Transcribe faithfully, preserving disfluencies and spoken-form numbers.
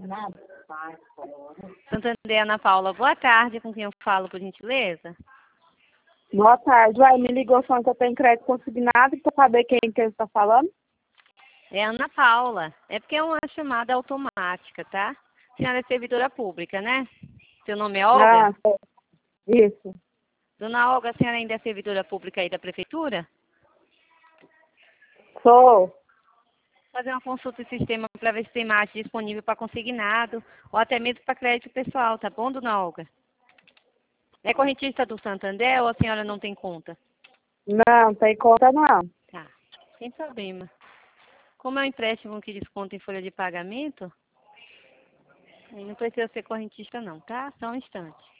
Santander, Ana Paula, boa tarde. Com quem eu falo, por gentileza? Boa tarde. Uai, me ligou falando que eu tenho crédito consignado para saber quem que você está falando. É Ana Paula. É porque é uma chamada automática, tá? A senhora é servidora pública, né? Seu nome é Olga? Ah, isso. Dona Olga, a senhora ainda é servidora pública aí da prefeitura? Sou. Fazer uma consulta de sistema para ver se tem margem disponível para consignado ou até mesmo para crédito pessoal, tá bom, Dona Olga? É correntista do Santander ou a senhora não tem conta? Não, tem conta não. Tá, sem problema. Como é um empréstimo que desconta em folha de pagamento, aí não precisa ser correntista não, tá? Só um instante.